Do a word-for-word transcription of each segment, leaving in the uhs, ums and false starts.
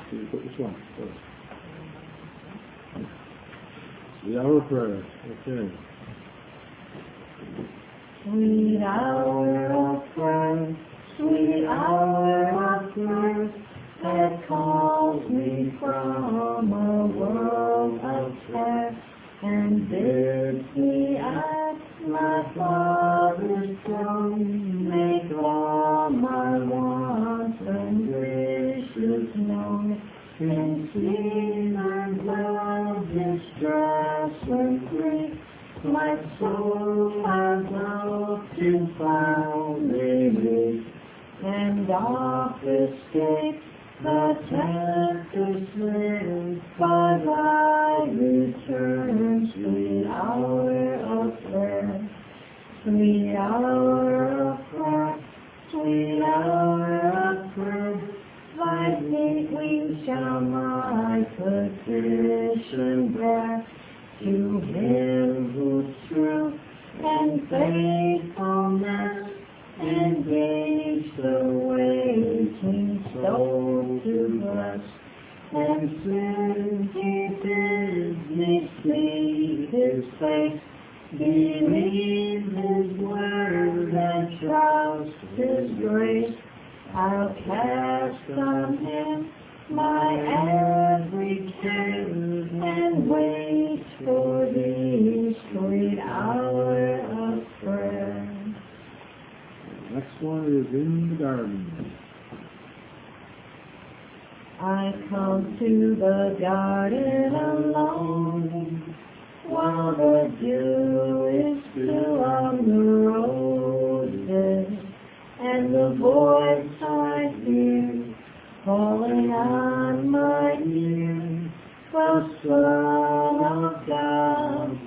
Which one? The hour of prayer. Okay. Sweet hour of prayer, sweet hour of prayer, that calls me from a world of care, and bids me at my Father's throne, make all my wants and wishes known, in sin and love, distress and grief. My soul has often found relief, and oft escaped the tempter's sin by thy return, sweet hour of prayer, sweet hour of prayer, sweet hour of prayer. Thy feet we shall my petition bear, to him who through and faithfulness engage the waiting soul to bless, and soon he bids me see his face, believe his word and trust his grace. I'll cast on him my every care and wait for thee, sweet hour of prayer. The next one is in the garden. I come to the garden alone, while the dew is still on the roses, and the voice I hear falling on my ear, the Son of God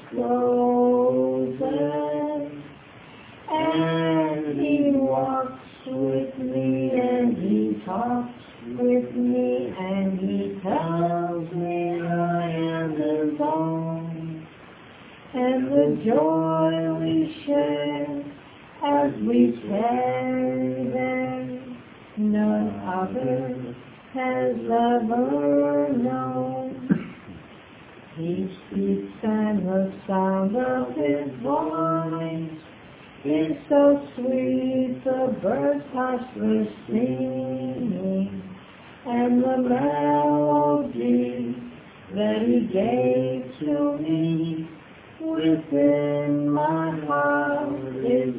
discloses, and he walks with me, and he talks with me, and he tells me I am his own, and the joy we share as we tarry there, none other has ever known. He speaks, and the sound of his voice is so sweet, the birds hush their singing, and the melody that he gave to me within my heart is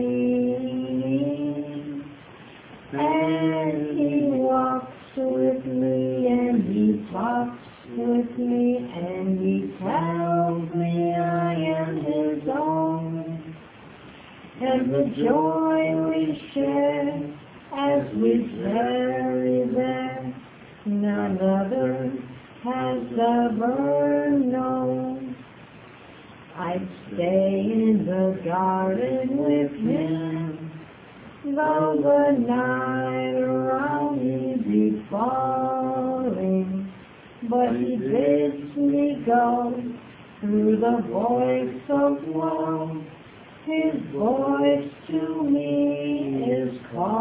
ringing. And he walks with me, and he talks with me, and he tells me I am his own, and the joy we share as we tarry there, none other has ever known. I'd stay in the garden with him, though the night around me be falling, but he bids me go through the voice of woe. His voice to me is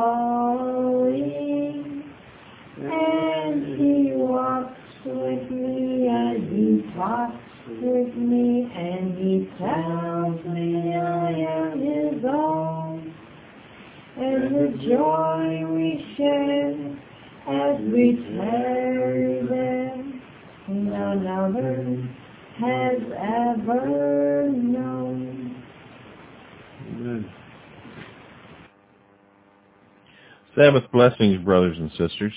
calling, and he walks with me, and he talks with me, and he tells me I am his own, and the joy we share as we tarry there, none other has ever known. Amen. Sabbath blessings, brothers and sisters.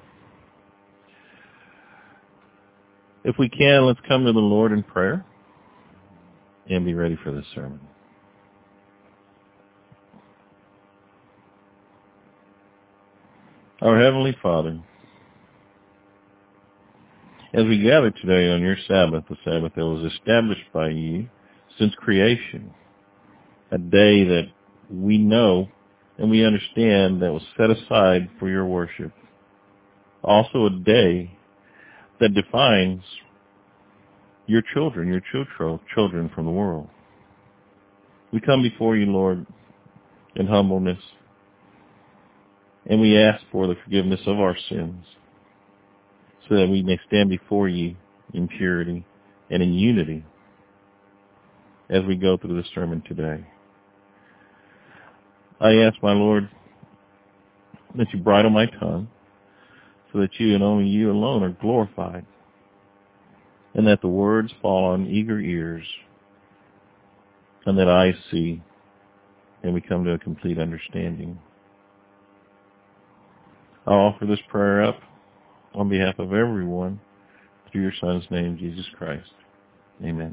If we can, let's come to the Lord in prayer and be ready for this sermon. Our Heavenly Father, as we gather today on your Sabbath, the Sabbath that was established by you since creation, a day that we know and we understand that was set aside for your worship, also a day that defines your children, your children from the world. We come before you, Lord, in humbleness, and we ask for the forgiveness of our sins. so that we may stand before you in purity and in unity as we go through this sermon today. I ask, my Lord, that you bridle my tongue so that you and only you alone are glorified, and that the words fall on eager ears, and that eyes see, and we come to a complete understanding. I'll offer this prayer up on behalf of everyone through your Son's name, Jesus Christ. Amen.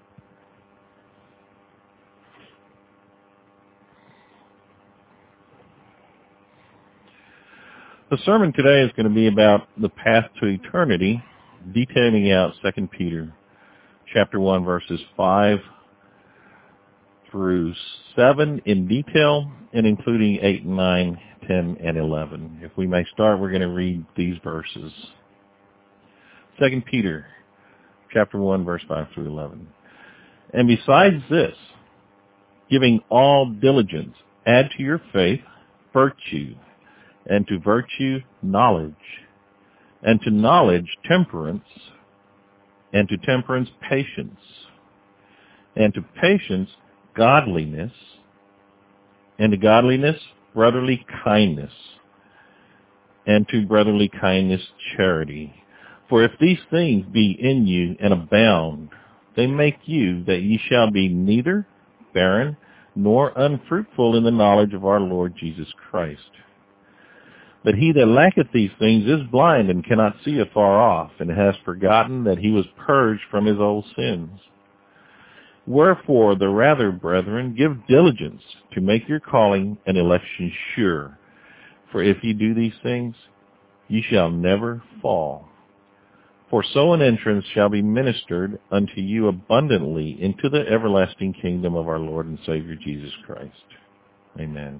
The sermon today is going to be about the path to eternity, detailing out Second Peter chapter one, verses five through seven in detail, and including eight, nine, ten, and eleven. If we may start, we're going to read these verses. Second Peter chapter one, verse five through eleven. And besides this, giving all diligence, add to your faith virtue, and to virtue knowledge, and to knowledge temperance, and to temperance patience, and to patience godliness, and to godliness brotherly kindness, and to brotherly kindness charity. For if these things be in you and abound, they make you that ye shall be neither barren nor unfruitful in the knowledge of our Lord Jesus Christ. But he that lacketh these things is blind and cannot see afar off, and has forgotten that he was purged from his old sins. Wherefore, the rather, brethren, give diligence to make your calling and election sure. For if ye do these things, ye shall never fall. For so an entrance shall be ministered unto you abundantly into the everlasting kingdom of our Lord and Savior Jesus Christ. Amen.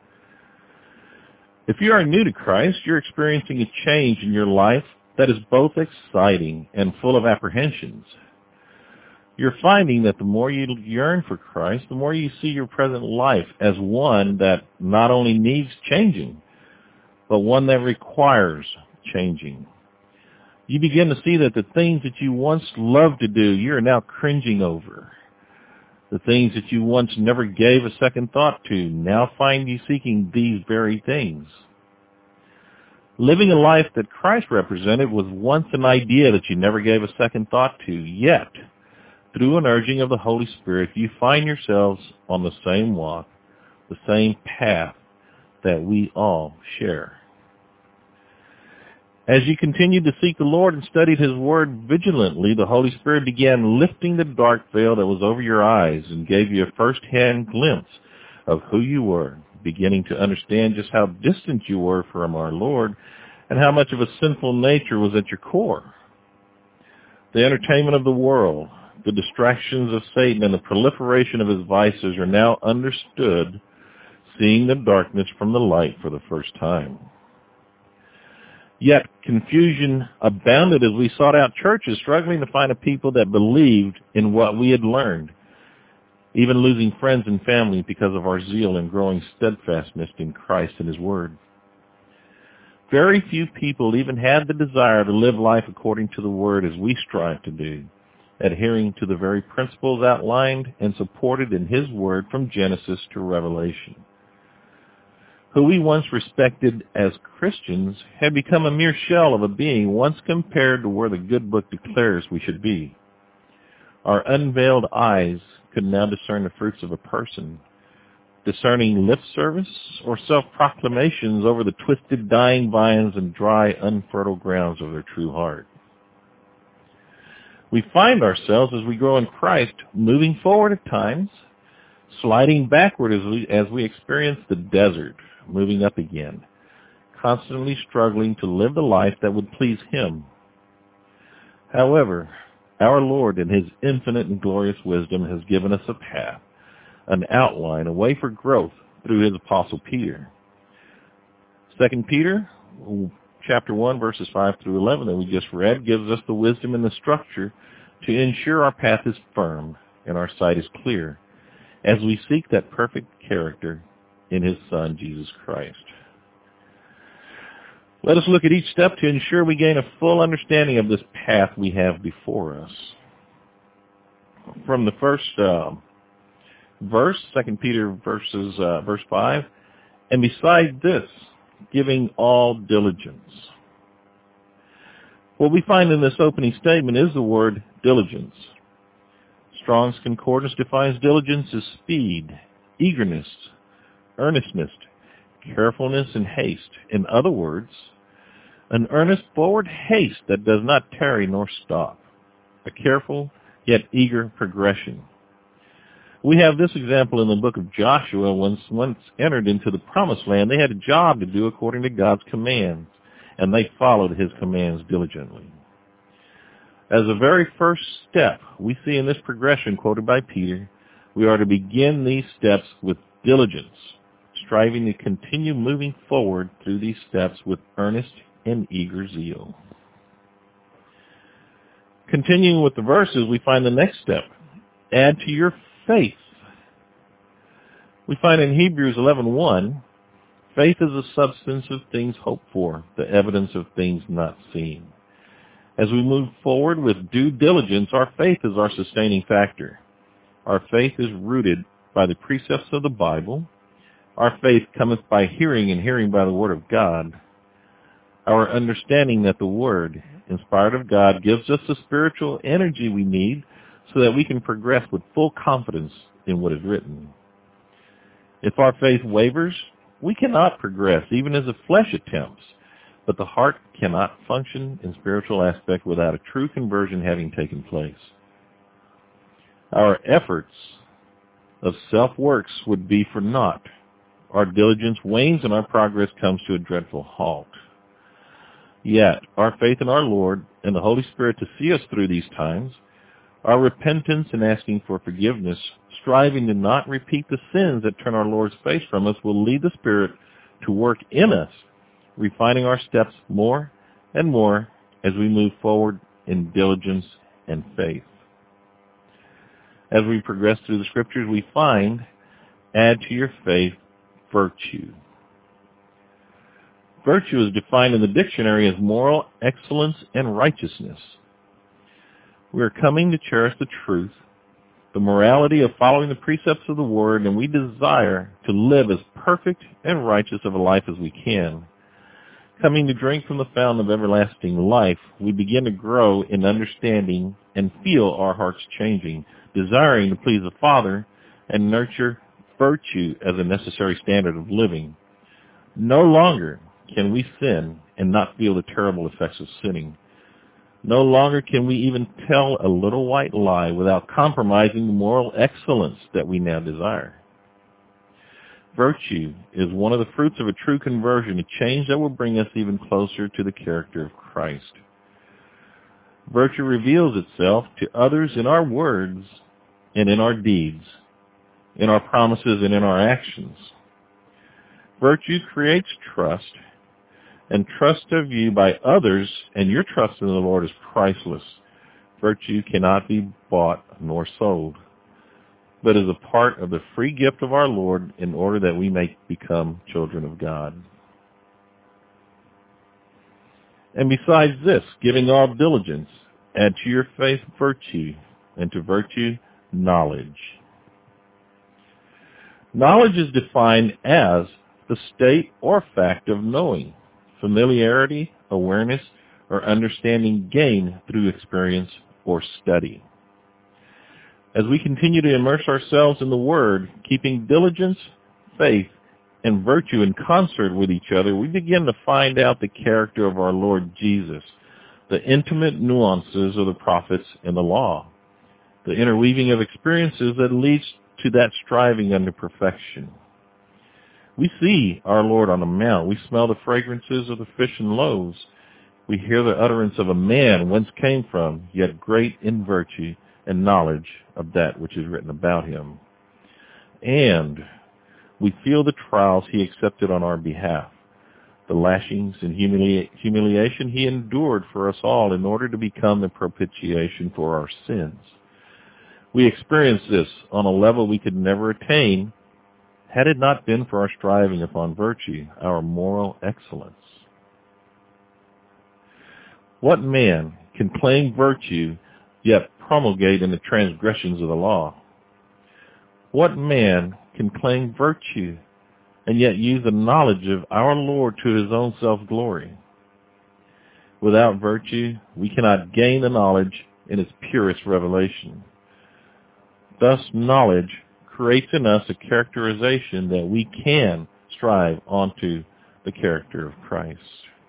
If you are new to Christ, you're experiencing a change in your life that is both exciting and full of apprehensions. You're finding that the more you yearn for Christ, the more you see your present life as one that not only needs changing, but one that requires changing. You begin to see that the things that you once loved to do, you're now cringing over. The things that you once never gave a second thought to now find you seeking these very things. Living a life that Christ represented was once an idea that you never gave a second thought to, yet, through an urging of the Holy Spirit, you find yourselves on the same walk, the same path that we all share. As you continued to seek the Lord and studied His Word vigilantly, the Holy Spirit began lifting the dark veil that was over your eyes and gave you a first-hand glimpse of who you were, beginning to understand just how distant you were from our Lord and how much of a sinful nature was at your core. The entertainment of the world, the distractions of Satan, and the proliferation of his vices are now understood, seeing the darkness from the light for the first time. Yet confusion abounded as we sought out churches, struggling to find a people that believed in what we had learned, even losing friends and family because of our zeal and growing steadfastness in Christ and His Word. Very few people even had the desire to live life according to the Word as we strive to do, adhering to the very principles outlined and supported in His Word from Genesis to Revelation. Who we once respected as Christians had become a mere shell of a being once compared to where the good book declares we should be. Our unveiled eyes could now discern the fruits of a person, discerning lip service or self-proclamations over the twisted dying vines and dry unfertile grounds of their true heart. We find ourselves, as we grow in Christ, moving forward at times, sliding backward as we, as we experience the desert, moving up again, constantly struggling to live the life that would please Him. However, our Lord in His infinite and glorious wisdom has given us a path, an outline, a way for growth through His Apostle Peter. Second Peter, chapter one, verses five through eleven that we just read, gives us the wisdom and the structure to ensure our path is firm and our sight is clear as we seek that perfect character in His Son, Jesus Christ. Let us look at each step to ensure we gain a full understanding of this path we have before us. From the first uh, verse, Second Peter verses, uh, verse five, and beside this, giving all diligence. What we find in this opening statement is the word diligence. Strong's Concordance defines diligence as speed, eagerness, earnestness, carefulness, and haste. In other words, an earnest forward haste that does not tarry nor stop, a careful yet eager progression. We have this example in the book of Joshua. Once, once entered into the promised land, they had a job to do according to God's commands, and they followed his commands diligently. As a very first step we see in this progression quoted by Peter, we are to begin these steps with diligence, striving to continue moving forward through these steps with earnest and eager zeal. Continuing with the verses, we find the next step. Add to your faith. We find in Hebrews eleven one, faith is the substance of things hoped for, the evidence of things not seen. As we move forward with due diligence, our faith is our sustaining factor. Our faith is rooted by the precepts of the Bible. Our faith cometh by hearing, and hearing by the word of God. Our understanding that the word, inspired of God, gives us the spiritual energy we need so that we can progress with full confidence in what is written. If our faith wavers, we cannot progress, even as the flesh attempts. But the heart cannot function in spiritual aspect without a true conversion having taken place. Our efforts of self-works would be for naught. Our diligence wanes and our progress comes to a dreadful halt. Yet, our faith in our Lord and the Holy Spirit to see us through these times, our repentance and asking for forgiveness, striving to not repeat the sins that turn our Lord's face from us, will lead the Spirit to work in us, refining our steps more and more as we move forward in diligence and faith. As we progress through the Scriptures, we find, add to your faith virtue. Virtue is defined in the dictionary as moral excellence and righteousness. We are coming to cherish the truth, the morality of following the precepts of the Word, and we desire to live as perfect and righteous of a life as we can. Coming to drink from the fountain of everlasting life, we begin to grow in understanding and feel our hearts changing, desiring to please the Father and nurture virtue as a necessary standard of living. No longer can we sin and not feel the terrible effects of sinning. No longer can we even tell a little white lie without compromising the moral excellence that we now desire. Virtue is one of the fruits of a true conversion, a change that will bring us even closer to the character of Christ. Virtue reveals itself to others in our words and in our deeds, in our promises and in our actions. Virtue creates trust, and trust of you by others, and your trust in the Lord is priceless. Virtue cannot be bought nor sold, but is a part of the free gift of our Lord in order that we may become children of God. And besides this, giving all diligence, add to your faith virtue, and to virtue knowledge. Knowledge is defined as the state or fact of knowing, familiarity, awareness, or understanding gained through experience or study. As we continue to immerse ourselves in the Word, keeping diligence, faith, and virtue in concert with each other, we begin to find out the character of our Lord Jesus, the intimate nuances of the prophets and the law, the interweaving of experiences that leads to that striving unto perfection. We see our Lord on the mount. We smell the fragrances of the fish and loaves. We hear the utterance of a man whence came from, yet great in virtue and knowledge of that which is written about him. And we feel the trials he accepted on our behalf, the lashings and humili- humiliation he endured for us all in order to become the propitiation for our sins. We experience this on a level we could never attain had it not been for our striving upon virtue, our moral excellence. What man can claim virtue yet promulgate in the transgressions of the law? What man can claim virtue and yet use the knowledge of our Lord to his own self-glory? Without virtue, we cannot gain the knowledge in its purest revelation. Thus, knowledge creates in us a characterization that we can strive onto the character of Christ.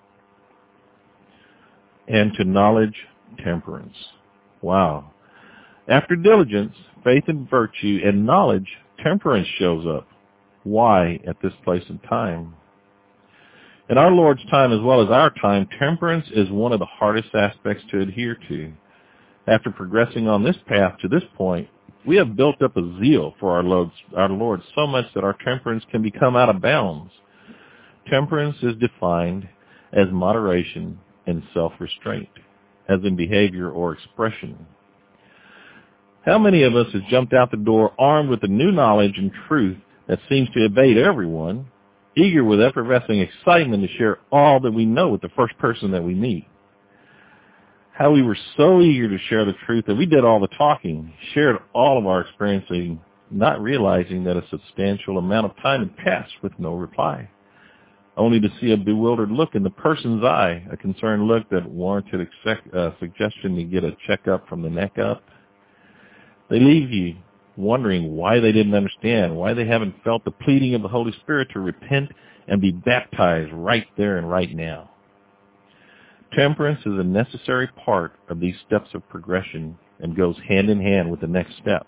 And to knowledge, temperance. Wow. After diligence, faith and virtue, and knowledge, temperance shows up. Why at this place and time? In our Lord's time as well as our time, temperance is one of the hardest aspects to adhere to. After progressing on this path to this point, we have built up a zeal for our Lord, our Lord so much that our temperance can become out of bounds. Temperance is defined as moderation and self-restraint, as in behavior or expression. How many of us have jumped out the door armed with the new knowledge and truth that seems to evade everyone, eager with effervescing excitement to share all that we know with the first person that we meet? How we were so eager to share the truth that we did all the talking, shared all of our experiencing, not realizing that a substantial amount of time had passed with no reply, only to see a bewildered look in the person's eye, a concerned look that warranted a uh, suggestion to get a checkup from the neck up. They leave you wondering why they didn't understand, why they haven't felt the pleading of the Holy Spirit to repent and be baptized right there and right now. Temperance is a necessary part of these steps of progression and goes hand in hand with the next step.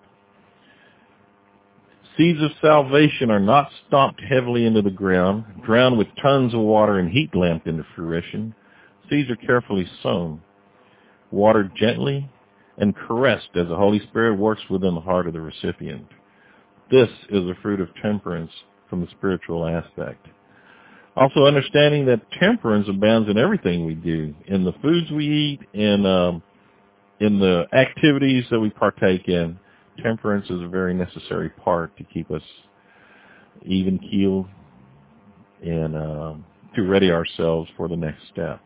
Seeds of salvation are not stomped heavily into the ground, drowned with tons of water and heat lamped into fruition. Seeds are carefully sown, watered gently, and caressed as the Holy Spirit works within the heart of the recipient. This is the fruit of temperance from the spiritual aspect. Also understanding that temperance abounds in everything we do, in the foods we eat, in, um, in the activities that we partake in. Temperance is a very necessary part to keep us even-keeled and uh, to ready ourselves for the next step.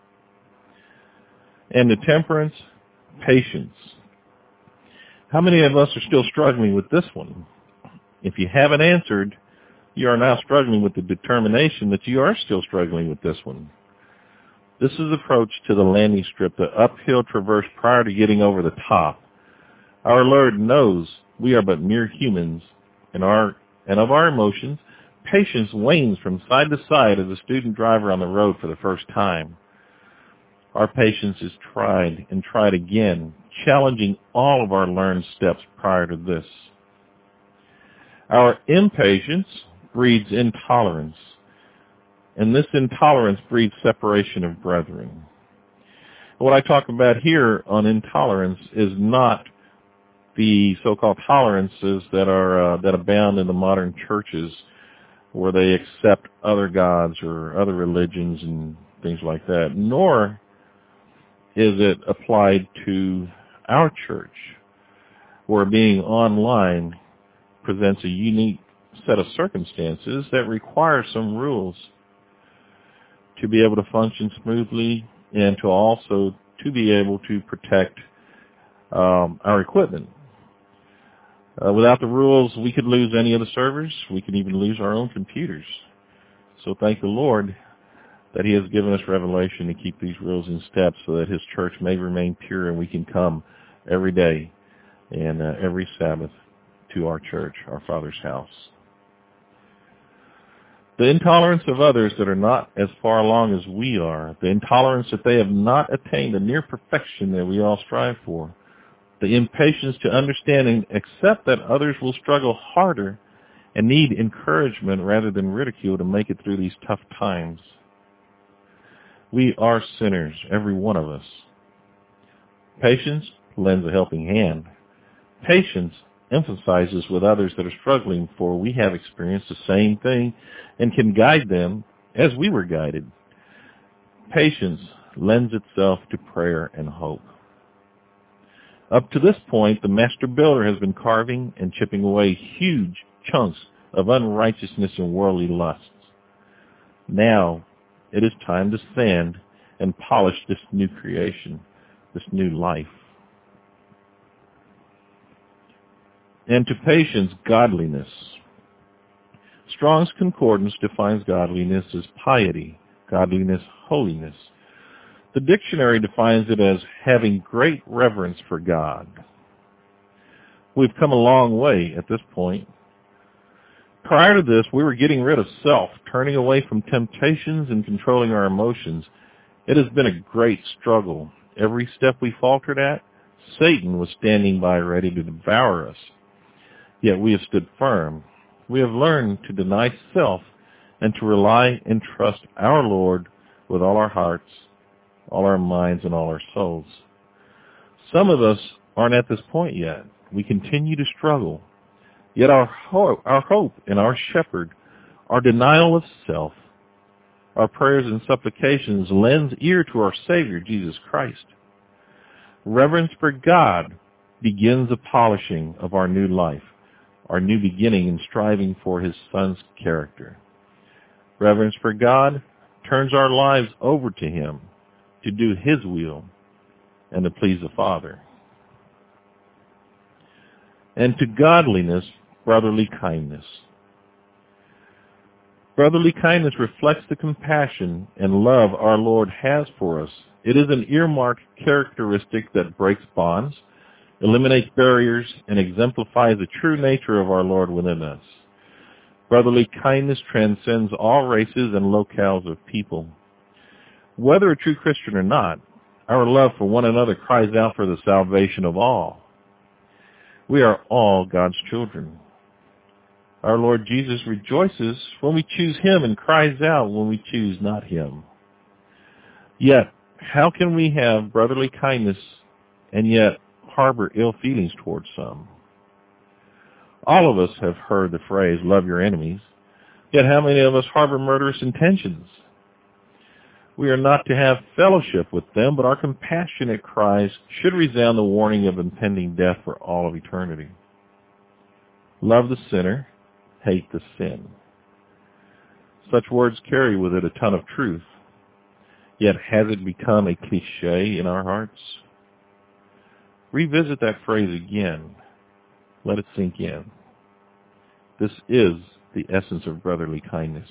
And the temperance, patience. How many of us are still struggling with this one? If you haven't answered, you are now struggling with the determination that you are still struggling with this one. This is the approach to the landing strip, the uphill traverse prior to getting over the top. Our Lord knows we are but mere humans, and our and of our emotions, patience wanes from side to side as a student driver on the road for the first time. Our patience is tried and tried again, challenging all of our learned steps prior to this. Our impatience breeds intolerance, and this intolerance breeds separation of brethren. What I talk about here on intolerance is not the so-called tolerances that are uh, that abound in the modern churches, where they accept other gods or other religions and things like that, nor is it applied to our church, where being online presents a unique set of circumstances that require some rules to be able to function smoothly and to also to be able to protect um, our equipment. Uh, without the rules, we could lose any of the servers. We could even lose our own computers. So thank the Lord that he has given us revelation to keep these rules in step so that his church may remain pure and we can come every day and uh, every Sabbath to our church, our Father's house. The intolerance of others that are not as far along as we are, the intolerance that they have not attained the near perfection that we all strive for, the impatience to understand and accept that others will struggle harder and need encouragement rather than ridicule to make it through these tough times. We are sinners, every one of us. Patience lends a helping hand. Patience emphasizes with others that are struggling, for we have experienced the same thing and can guide them as we were guided. Patience lends itself to prayer and hope. Up to this point, the master builder has been carving and chipping away huge chunks of unrighteousness and worldly lusts. Now, it is time to stand and polish this new creation, this new life. And to patience, godliness. Strong's Concordance defines godliness as piety, godliness, holiness. The dictionary defines it as having great reverence for God. We've come a long way at this point. Prior to this, we were getting rid of self, turning away from temptations and controlling our emotions. It has been a great struggle. Every step we faltered at, Satan was standing by ready to devour us. Yet we have stood firm. We have learned to deny self and to rely and trust our Lord with all our hearts, all our minds, and all our souls. Some of us aren't at this point yet. We continue to struggle. Yet our hope, our hope in our shepherd, our denial of self, our prayers and supplications lends ear to our Savior, Jesus Christ. Reverence for God begins the polishing of our new life, our new beginning in striving for his Son's character. Reverence for God turns our lives over to him to do his will and to please the Father. And to godliness, brotherly kindness. Brotherly kindness reflects the compassion and love our Lord has for us. It is an earmarked characteristic that breaks bonds, eliminates barriers, and exemplifies the true nature of our Lord within us. Brotherly kindness transcends all races and locales of people. Whether a true Christian or not, our love for one another cries out for the salvation of all. We are all God's children. Our Lord Jesus rejoices when we choose him and cries out when we choose not him. Yet, how can we have brotherly kindness and yet harbor ill feelings towards some? All of us have heard the phrase, love your enemies, yet how many of us harbor murderous intentions? We are not to have fellowship with them, but our compassionate cries should resound the warning of impending death for all of eternity. Love the sinner, hate the sin. Such words carry with it a ton of truth. Yet has it become a cliche in our hearts? Revisit that phrase again. Let it sink in. This is the essence of brotherly kindness.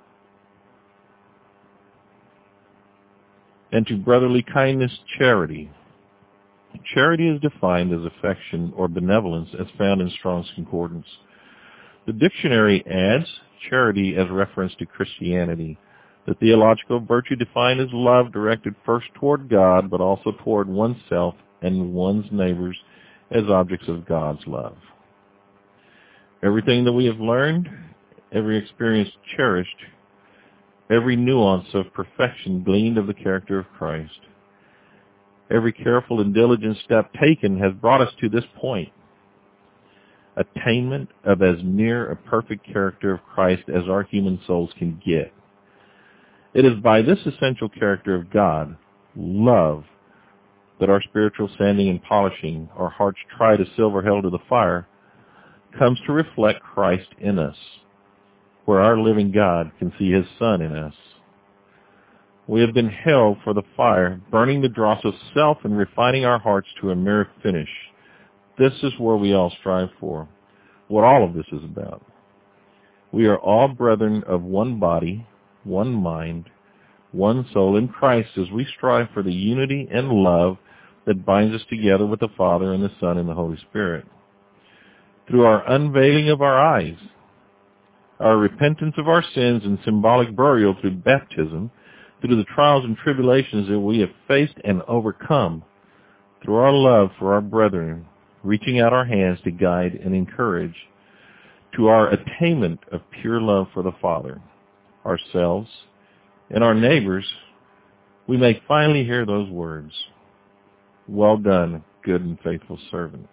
And to brotherly kindness, charity. Charity is defined as affection or benevolence as found in Strong's Concordance. The dictionary adds charity as reference to Christianity. The theological virtue defined as love directed first toward God, but also toward oneself and one's neighbors as objects of God's love. Everything that we have learned, every experience cherished, every nuance of perfection gleaned of the character of Christ, every careful and diligent step taken has brought us to this point. Attainment of as near a perfect character of Christ as our human souls can get. It is by this essential character of God, love, that our spiritual sanding and polishing, our hearts tried as silver held to the fire, comes to reflect Christ in us, where our living God can see his Son in us. We have been held for the fire, burning the dross of self and refining our hearts to a mere finish. This is where we all strive for, what all of this is about. We are all brethren of one body, one mind, one soul in Christ as we strive for the unity and love that binds us together with the Father and the Son and the Holy Spirit. Through our unveiling of our eyes, our repentance of our sins and symbolic burial through baptism, through the trials and tribulations that we have faced and overcome, through our love for our brethren, reaching out our hands to guide and encourage, to our attainment of pure love for the Father, ourselves, and our neighbors, we may finally hear those words, "Well done, good and faithful servant."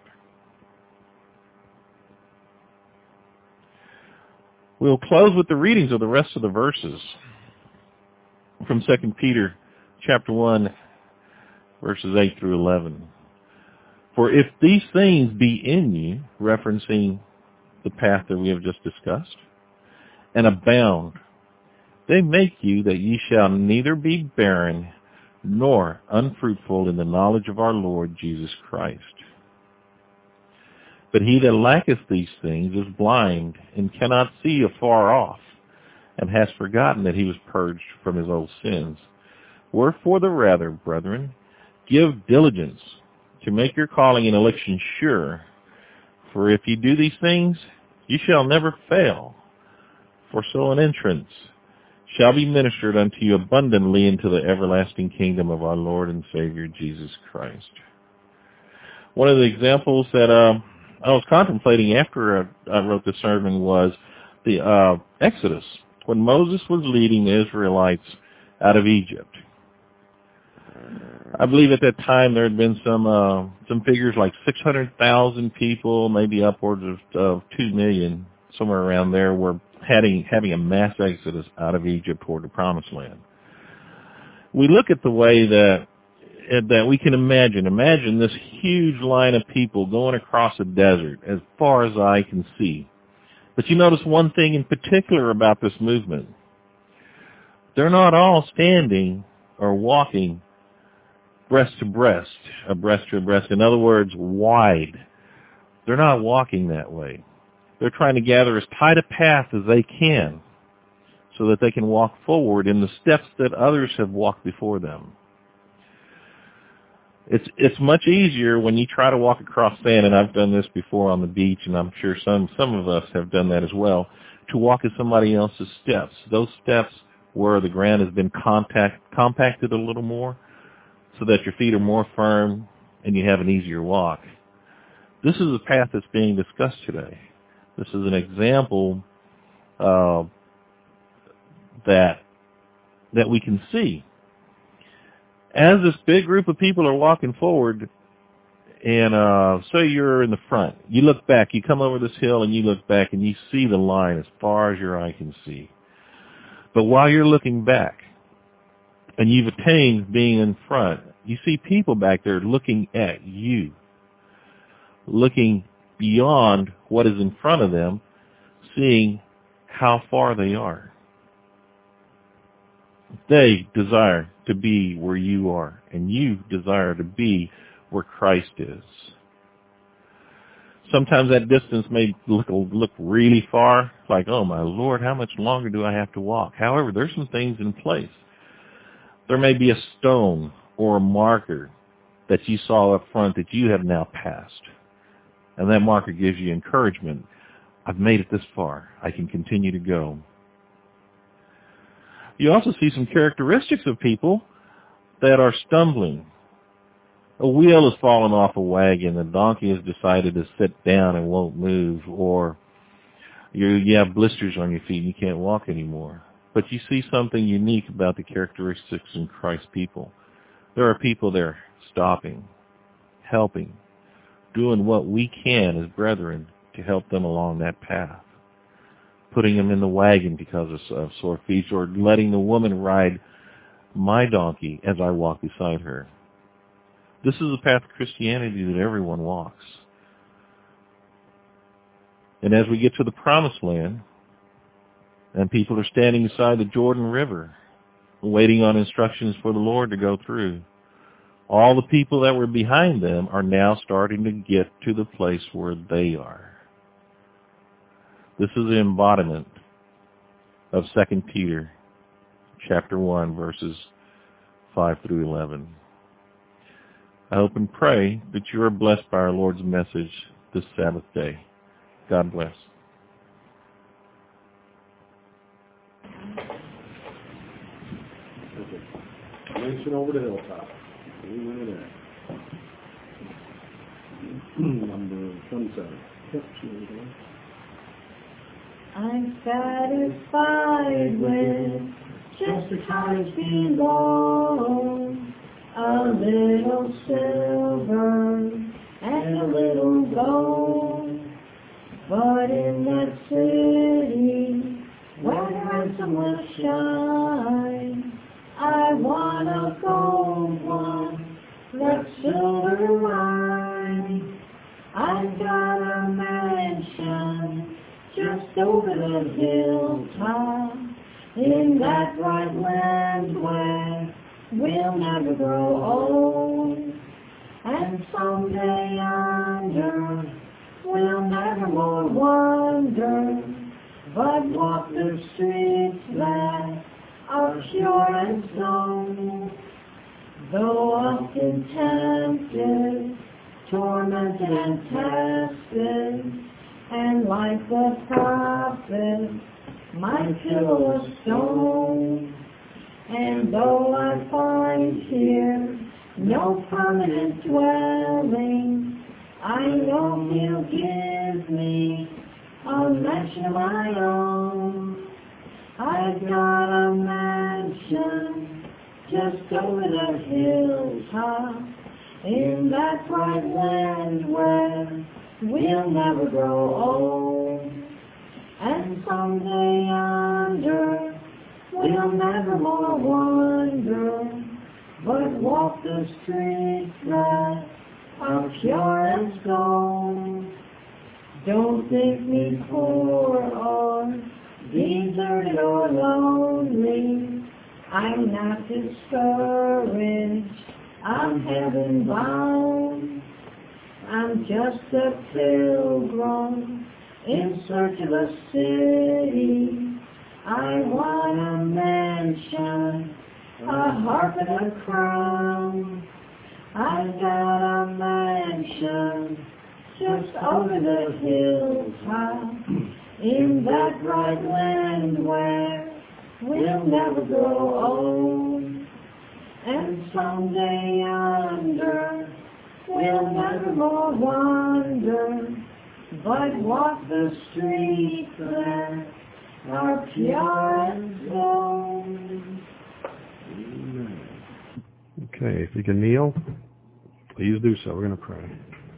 We'll close with the readings of the rest of the verses from Second Peter chapter one, verses eight through eleven. For if these things be in you, referencing the path that we have just discussed, and abound, they make you that ye shall neither be barren nor unfruitful in the knowledge of our Lord Jesus Christ. But he that lacketh these things is blind, and cannot see afar off, and has forgotten that he was purged from his old sins. Wherefore the rather, brethren, give diligence to make your calling and election sure. For if ye do these things, ye shall never fail. For so an entrance shall be ministered unto you abundantly into the everlasting kingdom of our Lord and Savior Jesus Christ. One of the examples that uh, I was contemplating after I, I wrote this sermon was the uh, Exodus, when Moses was leading the Israelites out of Egypt. I believe at that time there had been some uh, some figures like six hundred thousand people, maybe upwards of, of two million, somewhere around there, were having, having a mass exodus out of Egypt toward the Promised Land. We look at the way that that we can imagine. Imagine this huge line of people going across a desert as far as eye can see. But you notice one thing in particular about this movement. They're not all standing or walking breast to breast, abreast to abreast. In other words, wide. They're not walking that way. They're trying to gather as tight a path as they can so that they can walk forward in the steps that others have walked before them. It's it's much easier when you try to walk across sand, and I've done this before on the beach, and I'm sure some, some of us have done that as well, to walk at somebody else's steps. Those steps where the ground has been contact, compacted a little more so that your feet are more firm and you have an easier walk. This is the path that's being discussed today. This is an example uh, that that we can see. As this big group of people are walking forward, and uh, say you're in the front, you look back, you come over this hill and you look back and you see the line as far as your eye can see. But while you're looking back, and you've attained being in front, you see people back there looking at you, looking beyond what is in front of them, seeing how far they are. They desire to be where you are, and you desire to be where Christ is. Sometimes that distance may look, look really far, like, oh my Lord, how much longer do I have to walk? However, there's some things in place. There may be a stone or a marker that you saw up front that you have now passed. And that marker gives you encouragement. I've made it this far. I can continue to go. You also see some characteristics of people that are stumbling. A wheel has fallen off a wagon. The donkey has decided to sit down and won't move. Or you, you have blisters on your feet and you can't walk anymore. But you see something unique about the characteristics in Christ's people. There are people there stopping, helping, doing what we can as brethren to help them along that path. Putting them in the wagon because of, of sore feet, or letting the woman ride my donkey as I walk beside her. This is the path of Christianity that everyone walks. And as we get to the Promised Land, and people are standing beside the Jordan River, waiting on instructions for the Lord to go through, all the people that were behind them are now starting to get to the place where they are. This is the embodiment of Second Peter chapter one, verses five through eleven. I hope and pray that you are blessed by our Lord's message this Sabbath day. God bless. Nation over the hilltop. Amen to that. Number twenty-seven. Yep, sure. I'm satisfied with just a touch below, a little silver and a little gold. But in that city where the ransom will shine, I want a gold one, that silver line. I've got a mansion just over the hilltop, in that bright land where we'll never grow old. And someday under, we'll never more wander, but walk the streets that are pure and stone. Though often tempted, tormented and tested, and like the prophet, my pillow of stone. And though I find here no permanent dwelling, I know He'll give me a mansion of my own. I've got a mansion just over the hilltop, in that bright land where we'll never grow old. And someday under, we'll never more wander, but walk the streets that are pure as gold. Don't think me poor or deserted or lonely. I'm not discouraged, I'm heaven bound. I'm just a pilgrim in search of a city. I want a mansion, a harp and a crown. I've got a mansion just over the hilltop, in that bright land where we'll never grow old. And someday under, we'll never more wander, but walk the streets that are pure as gold. Okay, if you can kneel, please do so. We're going to pray.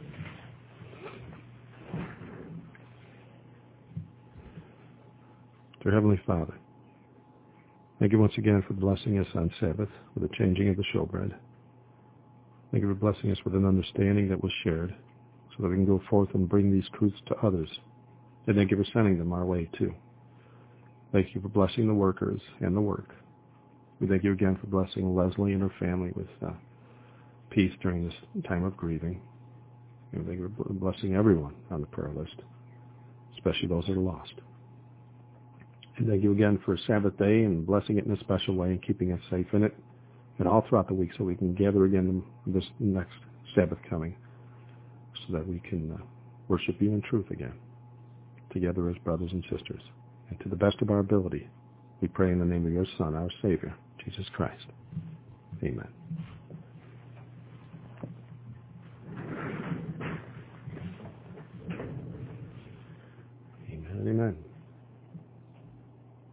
Dear Heavenly Father, thank you once again for blessing us on Sabbath with the changing of the showbread. Thank you for blessing us with an understanding that was shared so that we can go forth and bring these truths to others. And thank you for sending them our way too. Thank you for blessing the workers and the work. We thank you again for blessing Leslie and her family with uh, peace during this time of grieving. And thank you for blessing everyone on the prayer list, especially those that are lost. And thank you again for Sabbath day and blessing it in a special way and keeping us safe in it and all throughout the week so we can gather again this next Sabbath coming so that we can uh, worship you in truth again together as brothers and sisters. And to the best of our ability, we pray in the name of your Son, our Savior, Jesus Christ. Amen.